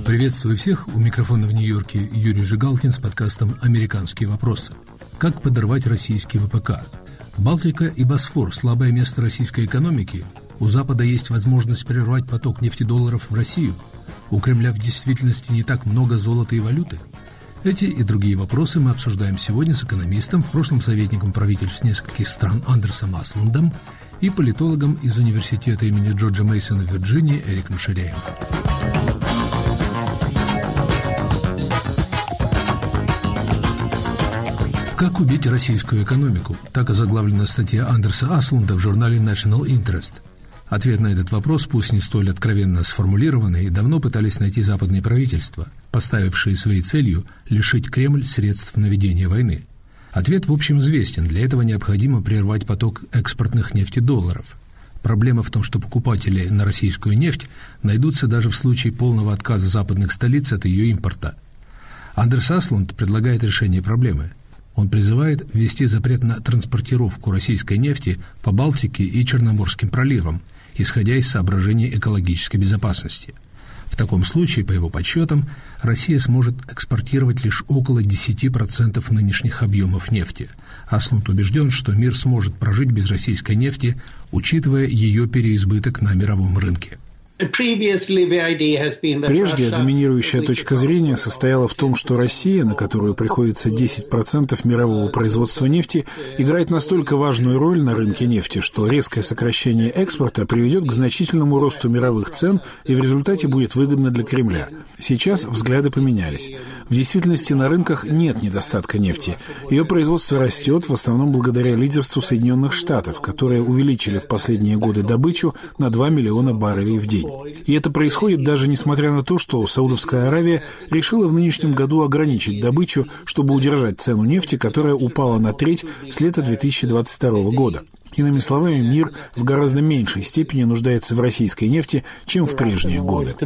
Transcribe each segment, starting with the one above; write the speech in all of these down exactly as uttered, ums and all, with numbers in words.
Приветствую всех. У микрофона в Нью-Йорке Юрий Жигалкин с подкастом «Американские вопросы». Как подорвать российский ВПК? Балтика и Босфор – слабое место российской экономики. У Запада есть возможность прервать поток нефтедолларов в Россию. У Кремля в действительности не так много золота и валюты. Эти и другие вопросы мы обсуждаем сегодня с экономистом, в прошлом советником правительств нескольких стран Андерсом Аслундом и политологом из университета имени Джорджа Мейсона в Вирджинии Эриком Ширяем. «Как убить российскую экономику?» Так озаглавлена статья Андерса Аслунда в журнале National Interest. Ответ на этот вопрос, пусть не столь откровенно сформулированный, давно пытались найти западные правительства, поставившие своей целью лишить Кремль средств на ведение войны. Ответ, в общем, известен. Для этого необходимо прервать поток экспортных нефтедолларов. Проблема в том, что покупатели на российскую нефть найдутся даже в случае полного отказа западных столиц от ее импорта. Андерс Аслунд предлагает решение проблемы. Он призывает ввести запрет на транспортировку российской нефти по Балтике и Черноморским проливам, исходя из соображений экологической безопасности. В таком случае, по его подсчетам, Россия сможет экспортировать лишь около десять процентов нынешних объемов нефти. Аслунд убежден, что мир сможет прожить без российской нефти, учитывая ее переизбыток на мировом рынке. Прежде доминирующая точка зрения состояла в том, что Россия, на которую приходится десять процентов мирового производства нефти, играет настолько важную роль на рынке нефти, что резкое сокращение экспорта приведет к значительному росту мировых цен и в результате будет выгодно для Кремля. Сейчас взгляды поменялись. В действительности на рынках нет недостатка нефти. Ее производство растет в основном благодаря лидерству Соединенных Штатов, которые увеличили в последние годы добычу на два миллиона баррелей в день. И это происходит даже несмотря на то, что Саудовская Аравия решила в нынешнем году ограничить добычу, чтобы удержать цену нефти, которая упала на треть с лета две тысячи двадцать второго года. Иными словами, мир в гораздо меньшей степени нуждается в российской нефти, чем в прежние годы.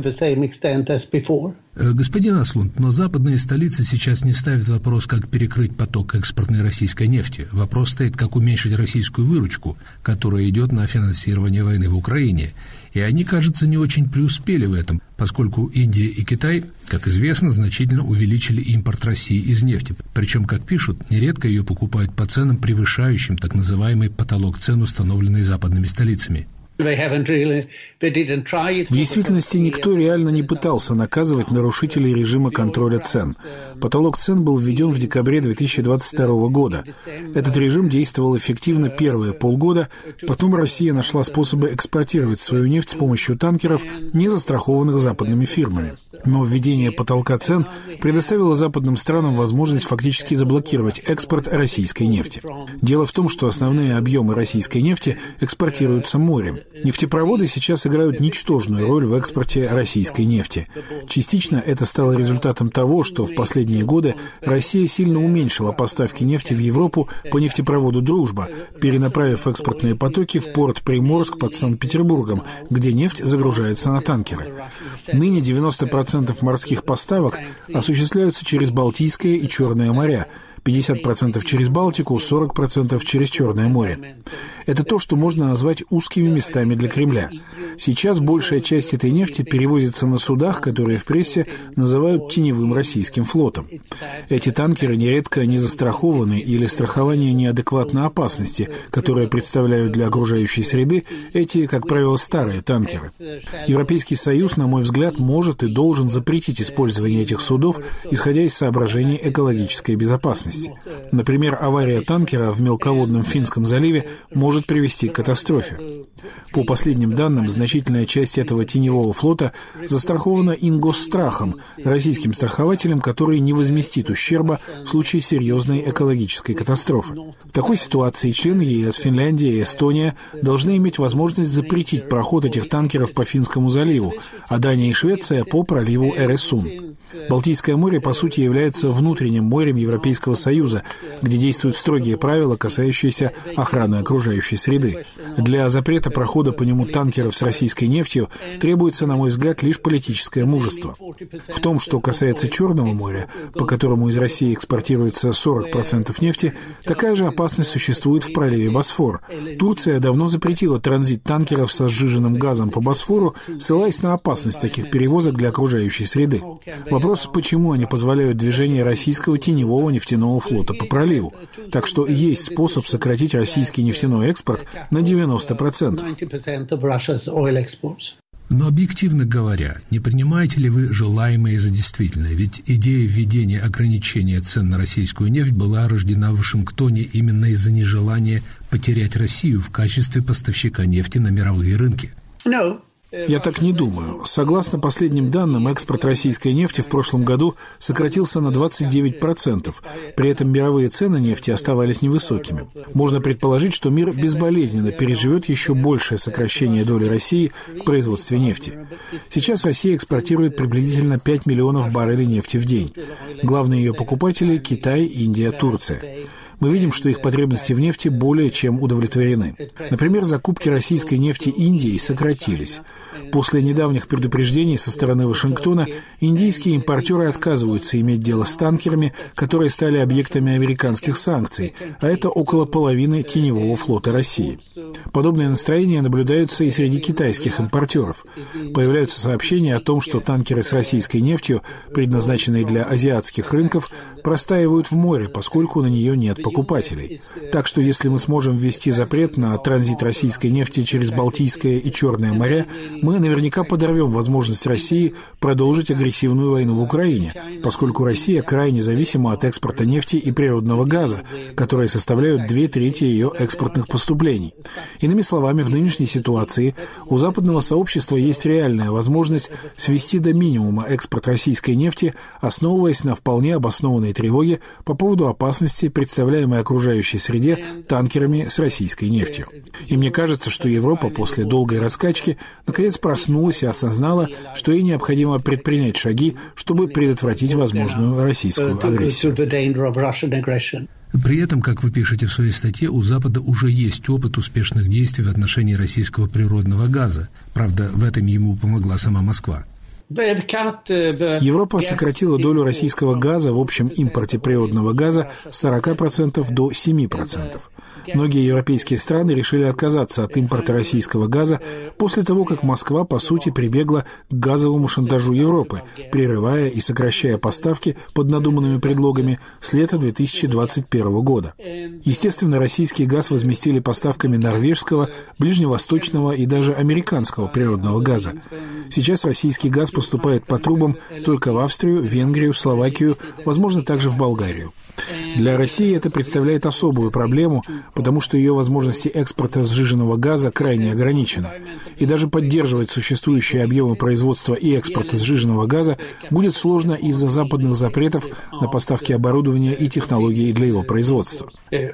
Господин Аслунд, но западные столицы сейчас не ставят вопрос, как перекрыть поток экспортной российской нефти. Вопрос стоит, как уменьшить российскую выручку, которая идет на финансирование войны в Украине. И они, кажется, не очень преуспели в этом, поскольку Индия и Китай, как известно, значительно увеличили импорт России из нефти. Причем, как пишут, нередко ее покупают по ценам, превышающим так называемый потолок цен, установленный западными столицами. В действительности никто реально не пытался наказывать нарушителей режима контроля цен. Потолок цен был введен в декабре две тысячи двадцать второго года. Этот режим действовал эффективно первые полгода, потом Россия нашла способы экспортировать свою нефть с помощью танкеров, не застрахованных западными фирмами. Но введение потолка цен предоставило западным странам возможность фактически заблокировать экспорт российской нефти. Дело в том, что основные объемы российской нефти экспортируются морем. Нефтепроводы сейчас играют ничтожную роль в экспорте российской нефти. Частично это стало результатом того, что в последние годы Россия сильно уменьшила поставки нефти в Европу по нефтепроводу «Дружба», перенаправив экспортные потоки в порт Приморск под Санкт-Петербургом, где нефть загружается на танкеры. Ныне девяносто процентов морских поставок осуществляются через Балтийское и Черное моря, пятьдесят процентов через Балтику, сорок процентов через Черное море. Это то, что можно назвать узкими местами для Кремля. Сейчас большая часть этой нефти перевозится на судах, которые в прессе называют теневым российским флотом. Эти танкеры нередко не застрахованы или страхование неадекватно опасности, которые представляют для окружающей среды эти, как правило, старые танкеры. Европейский Союз, на мой взгляд, может и должен запретить использование этих судов, исходя из соображений экологической безопасности. Например, авария танкера в мелководном Финском заливе может привести к катастрофе. По последним данным, значительная часть этого теневого флота застрахована Ингосстрахом, российским страхователем, который не возместит ущерба в случае серьезной экологической катастрофы. В такой ситуации члены ЕС, Финляндия и Эстония должны иметь возможность запретить проход этих танкеров по Финскому заливу, а Дания и Швеция по проливу Эресун. Балтийское море, по сути, является внутренним морем Европейского Союза, где действуют строгие правила, касающиеся охраны окружающей среды. Для запрета прохода прохода по нему танкеров с российской нефтью требуется, на мой взгляд, лишь политическое мужество. В том, что касается Черного моря, по которому из России экспортируется сорок процентов нефти, такая же опасность существует в проливе Босфор. Турция давно запретила транзит танкеров со сжиженным газом по Босфору, ссылаясь на опасность таких перевозок для окружающей среды. Вопрос, почему они позволяют движение российского теневого нефтяного флота по проливу. Так что есть способ сократить российский нефтяной экспорт на девяносто процентов. Но объективно говоря, не принимаете ли вы желаемое за действительное? Ведь идея введения ограничения цен на российскую нефть была рождена в Вашингтоне именно из-за нежелания потерять Россию в качестве поставщика нефти на мировые рынки. Я так не думаю. Согласно последним данным, экспорт российской нефти в прошлом году сократился на двадцать девять процентов. При этом мировые цены нефти оставались невысокими. Можно предположить, что мир безболезненно переживет еще большее сокращение доли России в производстве нефти. Сейчас Россия экспортирует приблизительно пять миллионов баррелей нефти в день. Главные ее покупатели – Китай, Индия, Турция. Мы видим, что их потребности в нефти более чем удовлетворены. Например, закупки российской нефти Индией сократились. После недавних предупреждений со стороны Вашингтона индийские импортеры отказываются иметь дело с танкерами, которые стали объектами американских санкций, а это около половины теневого флота России. Подобные настроения наблюдаются и среди китайских импортеров. Появляются сообщения о том, что танкеры с российской нефтью, предназначенные для азиатских рынков, простаивают в море, поскольку на нее нет покупателей. Так что если мы сможем ввести запрет на транзит российской нефти через Балтийское и Черное моря, мы наверняка подорвем возможность России продолжить агрессивную войну в Украине, поскольку Россия крайне зависима от экспорта нефти и природного газа, которые составляют две трети ее экспортных поступлений. Иными словами, в нынешней ситуации у западного сообщества есть реальная возможность свести до минимума экспорт российской нефти, основываясь на вполне обоснованной тревоге по поводу опасности, представляемой окружающей среде танкерами с российской нефтью. И мне кажется, что Европа после долгой раскачки наконец проснулась и осознала, что ей необходимо предпринять шаги, чтобы предотвратить возможную российскую агрессию. При этом, как вы пишете в своей статье, у Запада уже есть опыт успешных действий в отношении российского природного газа. Правда, в этом ему помогла сама Москва. Европа сократила долю российского газа в общем импорте природного газа с сорока процентов до семи процентов. Многие европейские страны решили отказаться от импорта российского газа после того, как Москва, по сути, прибегла к газовому шантажу Европы, прерывая и сокращая поставки под надуманными предлогами с лета две тысячи двадцать первого года. Естественно, российский газ возместили поставками норвежского, ближневосточного и даже американского природного газа. Сейчас российский газ поступает по трубам только в Австрию, Венгрию, Словакию, возможно, также в Болгарию. Для России это представляет особую проблему, потому что ее возможности экспорта сжиженного газа крайне ограничены. И даже поддерживать существующие объемы производства и экспорта сжиженного газа будет сложно из-за западных запретов на поставки оборудования и технологий для его производства.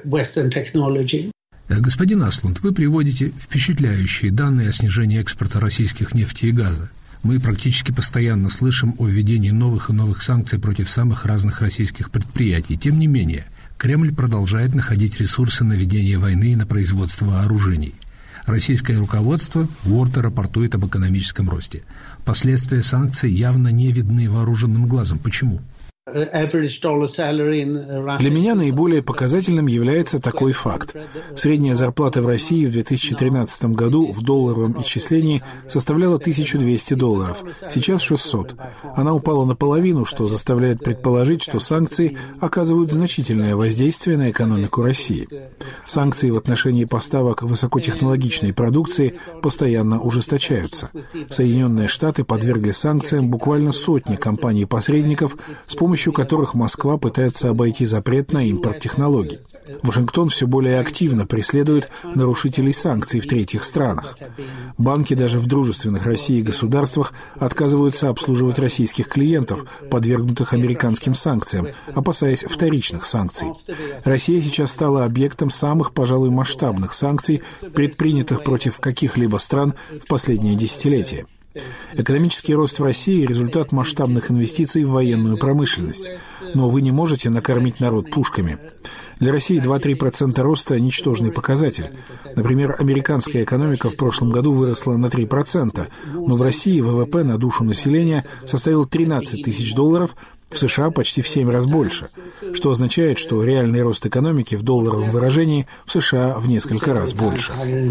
Господин Аслунд, вы приводите впечатляющие данные о снижении экспорта российских нефти и газа. Мы практически постоянно слышим о введении новых и новых санкций против самых разных российских предприятий. Тем не менее, Кремль продолжает находить ресурсы на ведение войны и на производство вооружений. Российское руководство гордо рапортует об экономическом росте. Последствия санкций явно не видны вооруженным глазом. Почему? Для меня наиболее показательным является такой факт. Средняя зарплата в России в две тысячи тринадцатом году в долларовом исчислении составляла тысячу двести долларов, сейчас шестьсот. Она упала наполовину, что заставляет предположить, что санкции оказывают значительное воздействие на экономику России. Санкции в отношении поставок высокотехнологичной продукции постоянно ужесточаются. Соединенные Штаты подвергли санкциям буквально сотни компаний-посредников, с помощью помощью которых Москва пытается обойти запрет на импорт технологий. Вашингтон все более активно преследует нарушителей санкций в третьих странах. Банки даже в дружественных России государствах отказываются обслуживать российских клиентов, подвергнутых американским санкциям, опасаясь вторичных санкций. Россия сейчас стала объектом самых, пожалуй, масштабных санкций, предпринятых против каких-либо стран в последние десятилетия. Экономический рост в России – результат масштабных инвестиций в военную промышленность. Но вы не можете накормить народ пушками. Для России два-три процента роста – ничтожный показатель. Например, американская экономика в прошлом году выросла на три процента, но в России ВВП на душу населения составил тринадцать тысяч долларов, в США почти в семь раз больше, что означает, что реальный рост экономики в долларовом выражении в США в несколько раз больше.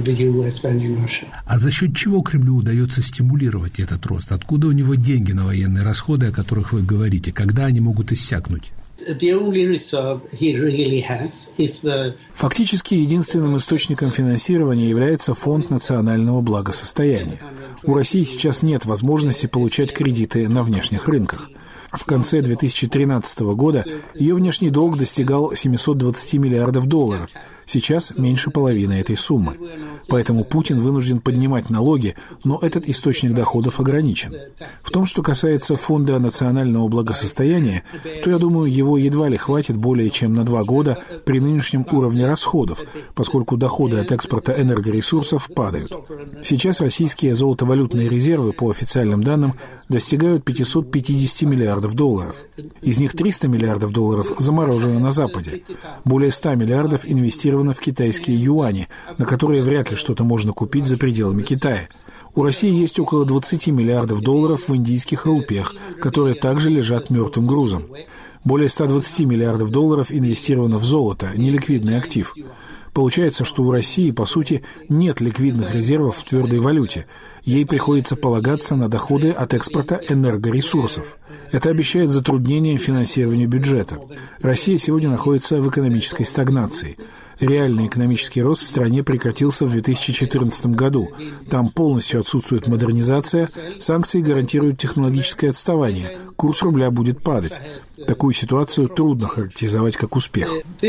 А за счет чего Кремлю удается стимулировать этот рост? Откуда у него деньги на военные расходы, о которых вы говорите? Когда они могут иссякнуть? Фактически единственным источником финансирования является Фонд национального благосостояния. У России сейчас нет возможности получать кредиты на внешних рынках. В конце две тысячи тринадцатого года ее внешний долг достигал семьсот двадцать миллиардов долларов. Сейчас меньше половины этой суммы. Поэтому Путин вынужден поднимать налоги, но этот источник доходов ограничен. В том, что касается Фонда национального благосостояния, то, я думаю, его едва ли хватит более чем на два года при нынешнем уровне расходов, поскольку доходы от экспорта энергоресурсов падают. Сейчас российские золотовалютные резервы, по официальным данным, достигают пятьсот пятьдесят миллиардов долларов. Из них триста миллиардов долларов заморожено на Западе. Более ста миллиардов инвестировано в китайские юани, на которые вряд ли что-то можно купить за пределами Китая. У России есть около двадцати миллиардов долларов в индийских рупиях, которые также лежат мертвым грузом. Более ста двадцати миллиардов долларов инвестировано в золото, неликвидный актив. Получается, что у России, по сути, нет ликвидных резервов в твердой валюте. Ей приходится полагаться на доходы от экспорта энергоресурсов. Это обещает затруднение финансированию бюджета. Россия сегодня находится в экономической стагнации. Реальный экономический рост в стране прекратился в две тысячи четырнадцатом году. Там полностью отсутствует модернизация, санкции гарантируют технологическое отставание, курс рубля будет падать. Такую ситуацию трудно характеризовать как успех.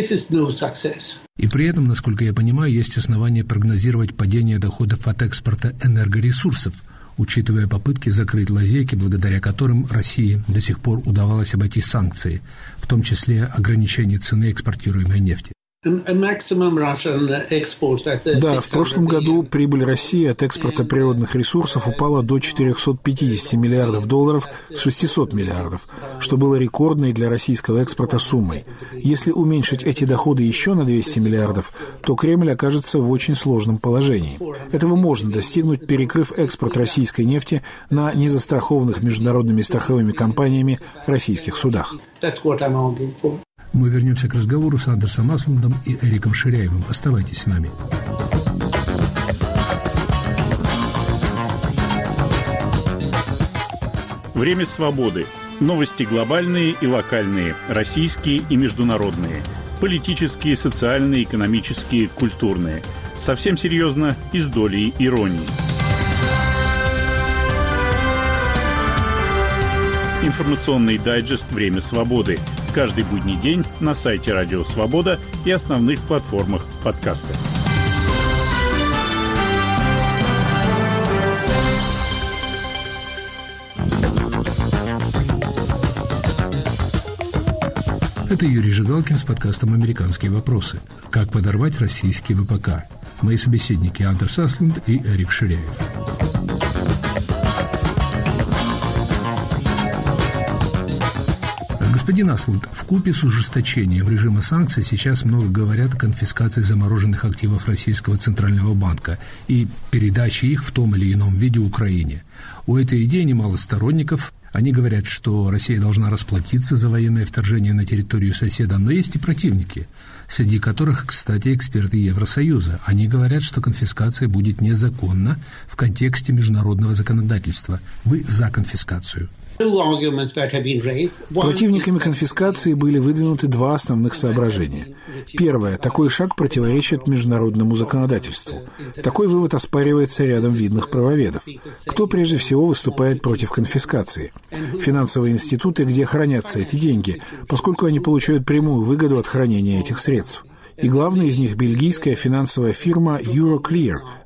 И при этом, насколько я понимаю, есть основания прогнозировать падение доходов от экспорта энергоресурсов, учитывая попытки закрыть лазейки, благодаря которым России до сих пор удавалось обойти санкции, в том числе ограничение цены экспортируемой нефти. Да, в прошлом году прибыль России от экспорта природных ресурсов упала до четырехсот пятидесяти миллиардов долларов с шестисот миллиардов, что было рекордной для российского экспорта суммой. Если уменьшить эти доходы еще на двести миллиардов, то Кремль окажется в очень сложном положении. Этого можно достигнуть, перекрыв экспорт российской нефти на незастрахованных международными страховыми компаниями российских судах. Мы вернемся к разговору с Андерсом Аслундом и Эриком Ширяевым. Оставайтесь с нами. Время свободы. Новости глобальные и локальные, российские и международные. Политические, социальные, экономические, культурные. Совсем серьезно и с долей иронии. Информационный дайджест «Время свободы». Каждый будний день на сайте Радио Свобода и основных платформах подкастов. Это Юрий Жигалкин с подкастом «Американские вопросы». Как подорвать российский ВПК? Мои собеседники Андерс Аслунд и Эрик Ширяев. Господин Аслунд, вкупе с ужесточением режима санкций сейчас много говорят о конфискации замороженных активов Российского Центрального банка и передаче их в том или ином виде Украине. У этой идеи немало сторонников. Они говорят, что Россия должна расплатиться за военное вторжение на территорию соседа, но есть и противники, среди которых, кстати, эксперты Евросоюза. Они говорят, что конфискация будет незаконна в контексте международного законодательства. Вы за конфискацию? Противниками конфискации были выдвинуты два основных соображения. Первое. Такой шаг противоречит международному законодательству. Такой вывод оспаривается рядом видных правоведов. Кто прежде всего выступает против конфискации? Финансовые институты, где хранятся эти деньги, поскольку они получают прямую выгоду от хранения этих средств. И главная из них – бельгийская финансовая фирма Euroclear,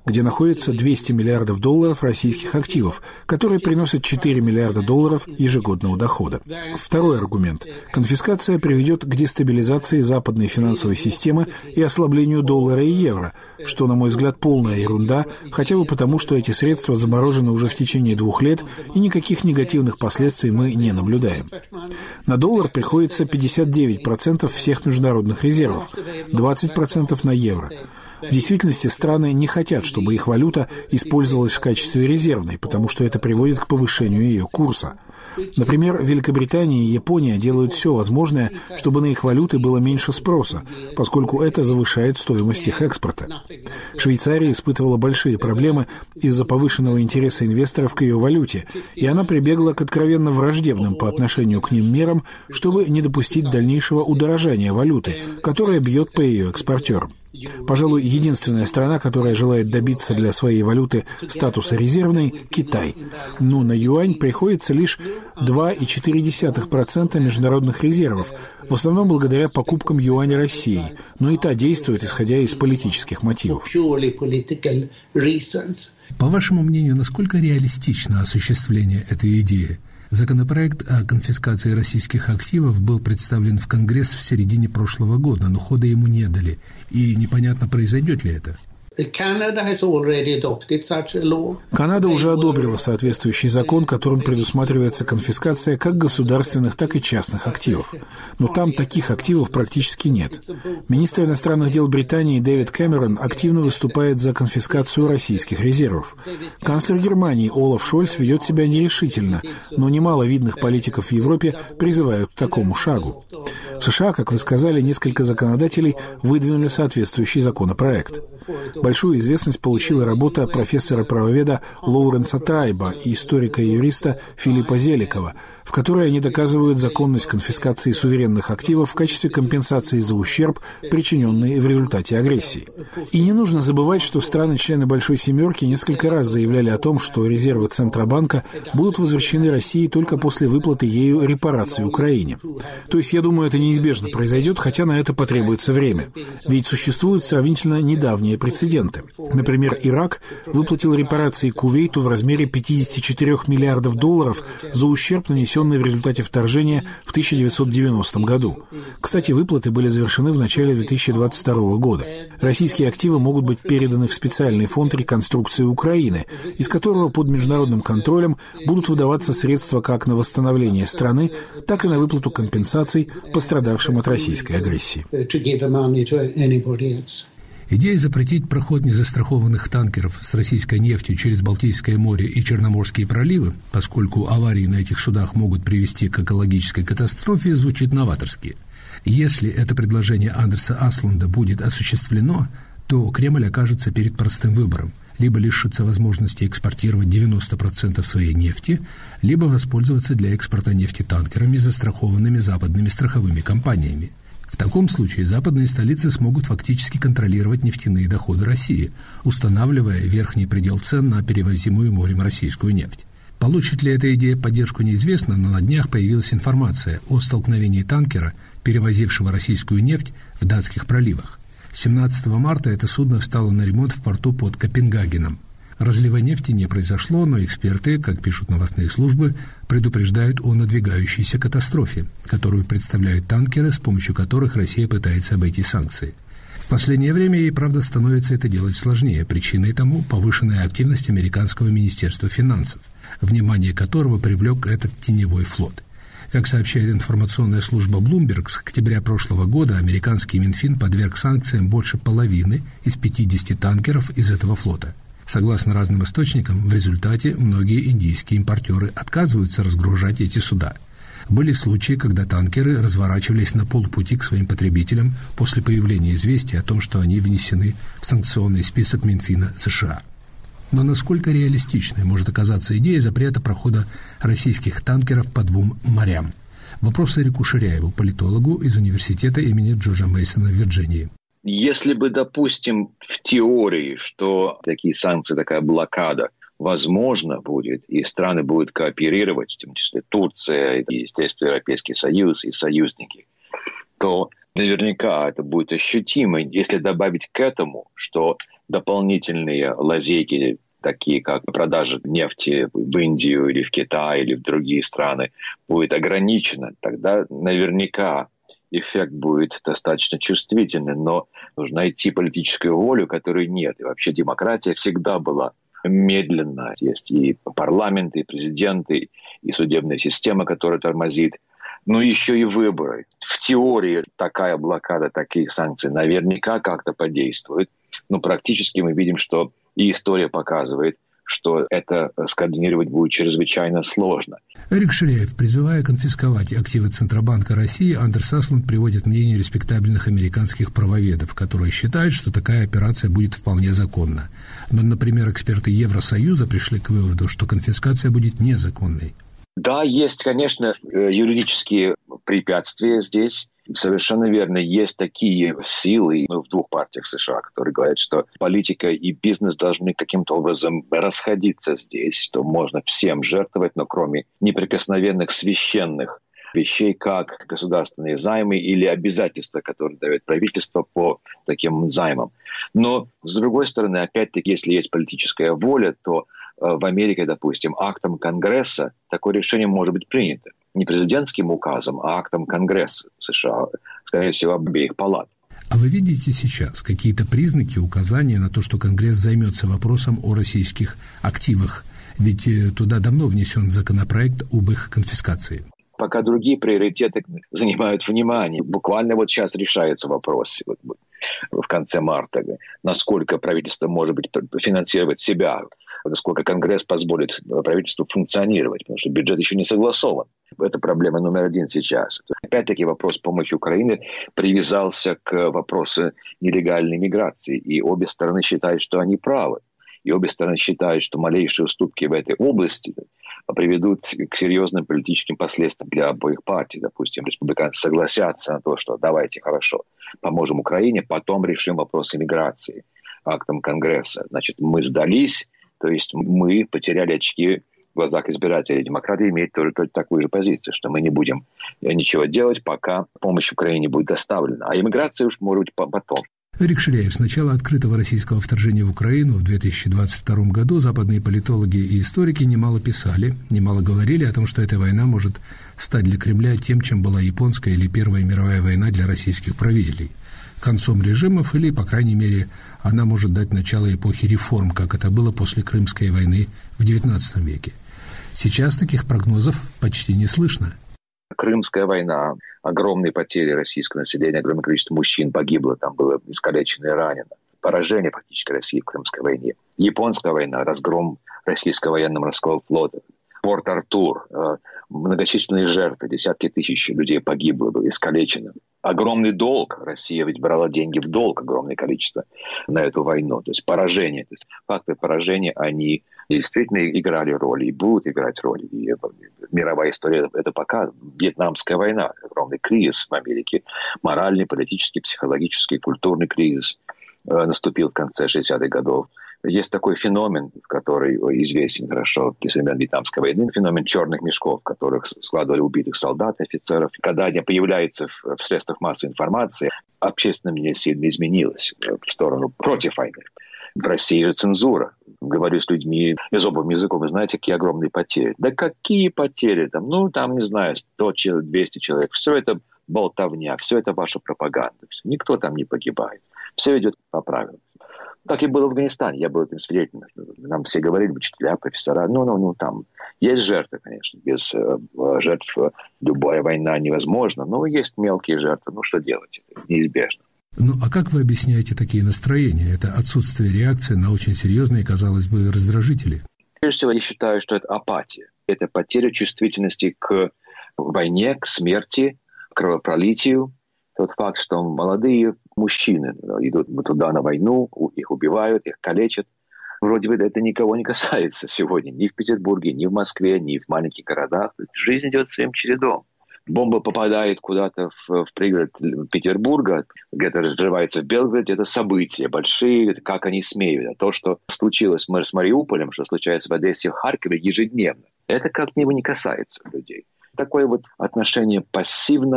где находится двести миллиардов долларов российских активов, которые приносят четыре миллиарда долларов ежегодного дохода. Второй аргумент. Конфискация приведет к дестабилизации западной финансовой системы и ослаблению доллара и евро, что, на мой взгляд, полная ерунда, хотя бы потому, что эти средства заморожены уже в течение двух лет, и никаких негативных последствий мы не наблюдаем. На доллар приходится пятьдесят девять процентов всех международных резервов, двадцать процентов на евро. В действительности страны не хотят, чтобы их валюта использовалась в качестве резервной, потому что это приводит к повышению ее курса. Например, Великобритания и Япония делают все возможное, чтобы на их валюты было меньше спроса, поскольку это завышает стоимость их экспорта. Швейцария испытывала большие проблемы из-за повышенного интереса инвесторов к ее валюте, и она прибегла к откровенно враждебным по отношению к ним мерам, чтобы не допустить дальнейшего удорожания валюты, которая бьет по ее экспортерам. Пожалуй, единственная страна, которая желает добиться для своей валюты статуса резервной – Китай. Но на юань приходится лишь два целых четыре десятых процента международных резервов, в основном благодаря покупкам юаня России, но и та действует, исходя из политических мотивов. По вашему мнению, насколько реалистично осуществление этой идеи? Законопроект о конфискации российских активов был представлен в Конгресс в середине прошлого года, но хода ему не дали. И непонятно, произойдет ли это. Канада уже одобрила соответствующий закон, которым предусматривается конфискация как государственных, так и частных активов. Но там таких активов практически нет. Министр иностранных дел Британии Дэвид Кэмерон активно выступает за конфискацию российских резервов. Канцлер Германии Олаф Шольц ведет себя нерешительно, но немало видных политиков в Европе призывают к такому шагу. В США, как вы сказали, несколько законодателей выдвинули соответствующий законопроект. Большую известность получила работа профессора-правоведа Лоуренса Трайба и историка и юриста Филиппа Зеликова, в которой они доказывают законность конфискации суверенных активов в качестве компенсации за ущерб, причиненный в результате агрессии. И не нужно забывать, что страны-члены Большой Семерки несколько раз заявляли о том, что резервы Центробанка будут возвращены России только после выплаты ею репараций Украине. То есть, я думаю, это неизбежно произойдет, хотя на это потребуется время. Ведь существуют сравнительно недавние прецеденты. Например, Ирак выплатил репарации Кувейту в размере пятьдесят четыре миллиардов долларов за ущерб, нанесенный в результате вторжения в тысяча девятьсот девяностом году. Кстати, выплаты были завершены в начале две тысячи двадцать второго года. Российские активы могут быть переданы в специальный фонд реконструкции Украины, из которого под международным контролем будут выдаваться средства как на восстановление страны, так и на выплату компенсаций пострадавшим от российской агрессии. Идея запретить проход незастрахованных танкеров с российской нефтью через Балтийское море и Черноморские проливы, поскольку аварии на этих судах могут привести к экологической катастрофе, звучит новаторски. Если это предложение Андерса Аслунда будет осуществлено, то Кремль окажется перед простым выбором – либо лишиться возможности экспортировать девяносто процентов своей нефти, либо воспользоваться для экспорта нефти танкерами, застрахованными западными страховыми компаниями. В таком случае западные столицы смогут фактически контролировать нефтяные доходы России, устанавливая верхний предел цен на перевозимую морем российскую нефть. Получит ли эта идея поддержку, неизвестно, но на днях появилась информация о столкновении танкера, перевозившего российскую нефть, в датских проливах. семнадцатого марта это судно встало на ремонт в порту под Копенгагеном. Разлива нефти не произошло, но эксперты, как пишут новостные службы, предупреждают о надвигающейся катастрофе, которую представляют танкеры, с помощью которых Россия пытается обойти санкции. В последнее время ей, правда, становится это делать сложнее. Причиной тому повышенная активность американского Министерства финансов, внимание которого привлек этот теневой флот. Как сообщает информационная служба Bloomberg, с октября прошлого года американский Минфин подверг санкциям больше половины из пятидесяти танкеров из этого флота. Согласно разным источникам, в результате многие индийские импортеры отказываются разгружать эти суда. Были случаи, когда танкеры разворачивались на полпути к своим потребителям после появления известия о том, что они внесены в санкционный список Минфина США. Но насколько реалистичной может оказаться идея запрета прохода российских танкеров по двум морям? Вопрос Эрику Ширяеву, политологу из университета имени Джорджа Мейсона в Вирджинии. Если бы, допустим, в теории, что такие санкции, такая блокада возможно будет, и страны будут кооперировать, в том числе Турция, и, естественно, Европейский Союз и союзники, то Наверняка это будет ощутимо, если добавить к этому, что дополнительные лазейки, такие как продажа нефти в Индию или в Китай или в другие страны, будет ограничена, тогда наверняка эффект будет достаточно чувствительный, но нужно найти политическую волю, которой нет. И вообще демократия всегда была медленно. Есть и парламенты, и президенты, и судебная система, которая тормозит. Но еще и выборы. В теории такая блокада, такие санкции наверняка как-то подействуют. Но практически мы видим, что и история показывает, что это скоординировать будет чрезвычайно сложно. Эрик Ширяев, призывая конфисковать активы Центробанка России, Андерс Аслунд приводит мнение респектабельных американских правоведов, которые считают, что такая операция будет вполне законна. Но, например, эксперты Евросоюза пришли к выводу, что конфискация будет незаконной. Да, есть, конечно, юридические препятствия здесь. Совершенно верно, есть такие силы в двух партиях США, которые говорят, что политика и бизнес должны каким-то образом расходиться здесь, что можно всем жертвовать, но кроме неприкосновенных священных вещей, как государственные займы или обязательства, которые дает правительство по таким займам. Но, с другой стороны, опять-таки, если есть политическая воля, то в Америке, допустим, актом Конгресса такое решение может быть принято. Не президентским указом, а актом Конгресса США, скорее всего, обеих палат. А вы видите сейчас какие-то признаки, указания на то, что Конгресс займется вопросом о российских активах? Ведь туда давно внесен законопроект об их конфискации. Пока другие приоритеты занимают внимание. Буквально вот сейчас решается вопрос вот, в конце марта, насколько правительство может быть финансировать себя, насколько Конгресс позволит правительству функционировать, потому что бюджет еще не согласован. Это проблема номер один сейчас. Опять-таки вопрос помощи Украине привязался к вопросу нелегальной миграции, и обе стороны считают, что они правы. И обе стороны считают, что малейшие уступки в этой области приведут к серьезным политическим последствиям для обоих партий. Допустим, республиканцы согласятся на то, что давайте, хорошо, поможем Украине, потом решим вопросы миграции актом Конгресса. Значит, мы сдались, то есть мы потеряли очки в глазах избирателей. Демократы имеют тоже, тоже такую же позицию, что мы не будем ничего делать, пока помощь Украине не будет доставлена. А иммиграция уж может быть потом. Эрик Ширяев, с начала открытого российского вторжения в Украину в две тысячи двадцать втором году западные политологи и историки немало писали, немало говорили о том, что эта война может стать для Кремля тем, чем была японская или Первая мировая война для российских правителей. Концом режимов или, по крайней мере, она может дать начало эпохи реформ, как это было после Крымской войны в девятнадцатом веке. Сейчас таких прогнозов почти не слышно. Крымская война, огромные потери российского населения, огромное количество мужчин погибло, там было искалечено и ранено. Поражение практически России в Крымской войне. Японская война, разгром российского военно-морского флота. Порт-Артур, многочисленные жертвы, десятки тысяч людей погибло, было искалечено. Огромный долг. Россия ведь брала деньги в долг, огромное количество, на эту войну. То есть поражение. То есть факты поражения, они действительно играли роль и будут играть роль. И мировая история это показывает. Вьетнамская война, огромный кризис в Америке. Моральный, политический, психологический, культурный кризис наступил в конце шестидесятых годов. Есть такой феномен, который известен хорошо из времен Вьетнамской войны, феномен черных мешков, в которых складывали убитых солдат, офицеров. Когда они появляются в, в средствах массовой информации, общественное мнение сильно изменилось в сторону против войны. В России же цензура. Говорю с людьми беззубым языком, вы знаете, какие огромные потери. Да какие потери там? Ну, там, не знаю, сто двести человек. Все это болтовня, все это ваша пропаганда. Никто там не погибает. Все идет по правилам. Так и было в Афганистане. Я был этим свидетелем. Нам все говорили, учителя, профессора. Ну, ну, ну, там есть жертвы, конечно. Без э, жертв любая война невозможна. Но есть мелкие жертвы. Ну, что делать? Это неизбежно. Ну, а как вы объясняете такие настроения? Это отсутствие реакции на очень серьезные, казалось бы, раздражители? Прежде всего, я считаю, что это апатия. Это потеря чувствительности к войне, к смерти, к кровопролитию. Тот факт, что молодые мужчины идут туда на войну, их убивают, их калечат. Вроде бы это никого не касается сегодня. Ни в Петербурге, ни в Москве, ни в маленьких городах. Жизнь идет своим чередом. Бомба попадает куда-то в, в пригород Петербурга, где-то разрывается в Белгороде. Это события большие, это как они смеют. А то, что случилось с Мариуполем, что случается в Одессе, в Харькове ежедневно, это как-нибудь не касается людей. Такое вот отношение пассивно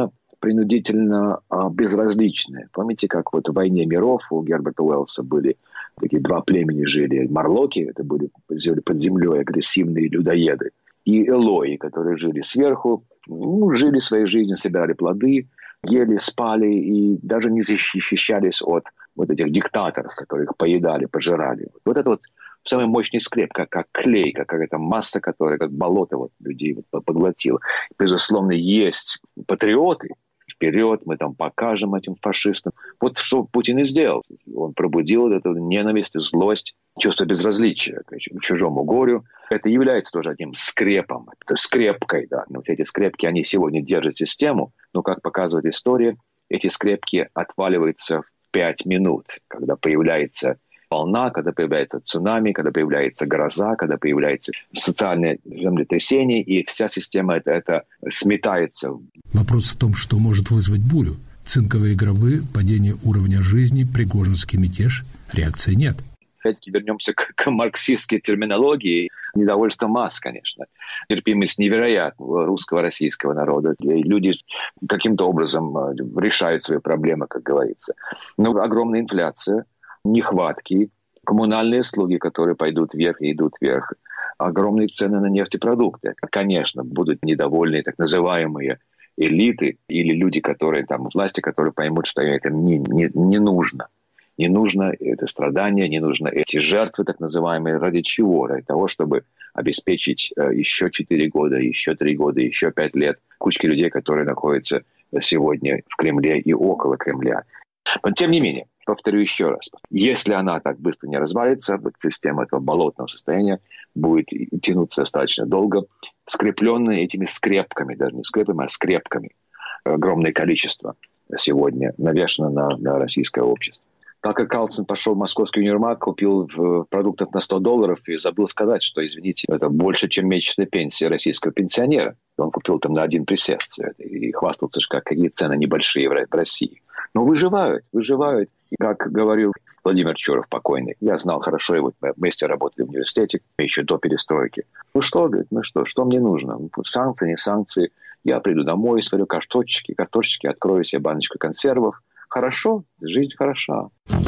принудительно а, безразличны. Помните, как вот в «Войне миров» у Герберта Уэллса были такие два племени жили. Марлоки, это были жили под землей агрессивные людоеды. И элои, которые жили сверху, ну, жили своей жизнью, собирали плоды, ели, спали и даже не защищались от вот этих диктаторов, которые их поедали, пожирали. Вот это вот самый мощный скреп, как, как клей, как какая-то масса, которая как болото вот людей вот поглотила. Безусловно, есть патриоты. Вперед, мы там покажем этим фашистам. Вот что Путин и сделал. Он пробудил вот эту ненависть, злость, чувство безразличия к чужому горю. Это является тоже одним скрепом, это скрепкой. Да. Но вот эти скрепки, они сегодня держат систему, но, как показывает история, эти скрепки отваливаются в пять минут, когда появляется волна, когда появляется цунами, когда появляется гроза, когда появляется социальное землетрясение, и вся система это, это сметается. Вопрос в том, что может вызвать бурю. Цинковые гробы, падение уровня жизни, пригожинский мятеж. Реакции нет. Опять-таки вернемся к, к марксистской терминологии. Недовольство масс, конечно. Терпимость невероятная русского, российского народа. И люди каким-то образом решают свои проблемы, как говорится. Но огромная инфляция, нехватки, коммунальные услуги, которые пойдут вверх и идут вверх, огромные цены на нефтепродукты. Конечно, будут недовольны так называемые элиты или люди, которые там в власти, которые поймут, что это не, не, не нужно. Не нужно это страдание, не нужно эти жертвы так называемые. Ради чего? Ради того, чтобы обеспечить еще четыре года, еще три года, еще пять лет кучки людей, которые находятся сегодня в Кремле и около Кремля. Но тем не менее, повторю еще раз, если она так быстро не развалится, вот система этого болотного состояния будет тянуться достаточно долго, скрепленная этими скрепками, даже не скрепами, а скрепками, огромное количество сегодня навешано на, на российское общество. Так как Карлсон пошел в московский универмаг, купил продуктов на сто долларов и забыл сказать, что, извините, это больше, чем месячная пенсия российского пенсионера. Он купил там на один присест и хвастался, что какие цены небольшие в России. Но выживают, выживают. И как говорил Владимир Чуров покойный, я знал хорошо его, мы вместе работали в университете еще до перестройки. Ну что, говорит, ну что, что мне нужно? Санкции, не санкции. Я приду домой, сварю картошечки, картошечки, открою себе баночку консервов. Хорошо, жизнь хороша.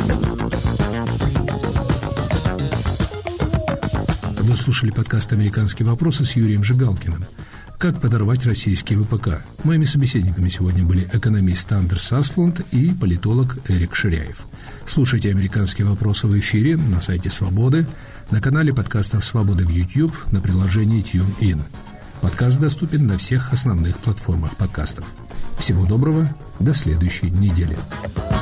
Вы слушали подкаст «Американские вопросы» с Юрием Жигалкиным. Как подорвать российский ВПК? Моими собеседниками сегодня были экономист Андерс Аслунд и политолог Эрик Ширяев. Слушайте «Американские вопросы» в эфире на сайте «Свободы», на канале подкастов «Свободы» в YouTube, на приложении TuneIn. Подкаст доступен на всех основных платформах подкастов. Всего доброго, до следующей недели.